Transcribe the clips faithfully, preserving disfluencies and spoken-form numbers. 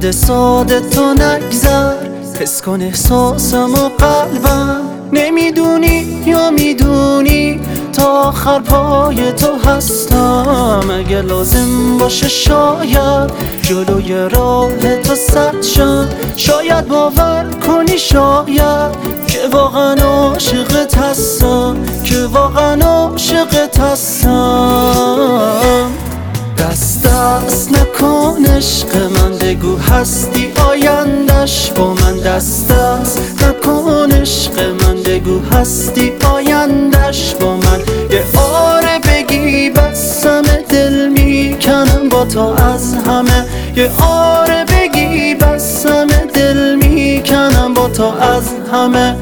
یاد ساده تو نگذر، حس کن احساسم و قلبم. نمیدونی یا میدونی تا آخر پای تو هستم. اگه لازم باشه شاید جلوی راه تو سد شم. شاید باور کنی شاید که واقعا عاشقت هستم، که واقعا عاشقت هستم. دست دست نکن عشق من، بگو هستی آیندش با من. دست دست نکن عشق من، بگو هستی آیندش با من. یه آره بگی بس همه دل میکنم با تو از همه. یه آره بگی بس همه دل میکنم با تو از همه.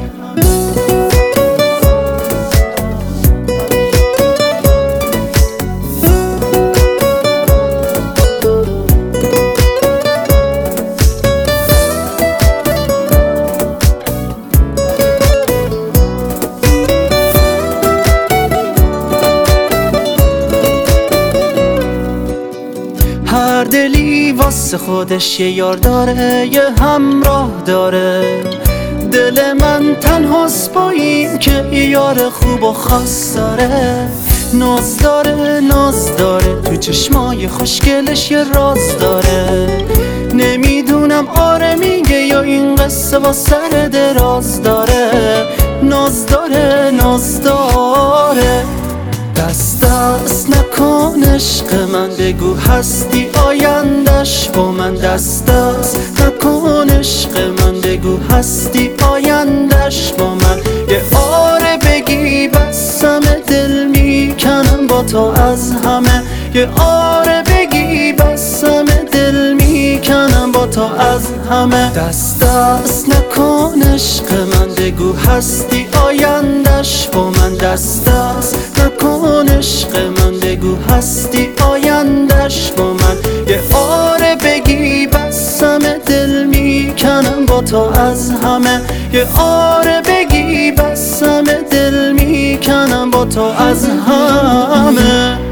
هر دلی واسه خودش یه یار داره، یه همراه داره. دل من تنهاست با این که یه یار خوب و خاص داره. ناز داره ناز داره تو چشمای خوشگلش یه راز داره. نمیدونم آره میگه یا این قصه با سر دراز داره. ناز داره ناز داره. دست دست نکن عشق من، بگو هستی آیندش با من. دست دست نکن عشق من، بگو هستی آیندش با من. یه آره بگی بس همه دل میکنم با تو از همه. یه آره بگی بس همه دل میکنم با تو از همه. دست دست نکن عشق من، بگو هستی آیندش با من. دست دست نکن عشق من، بگو هستی آیندش با من. یه آره بگی بس همه دل میکنم با تو از همه. یه آره بگی بس همه دل میکنم با تو از همه.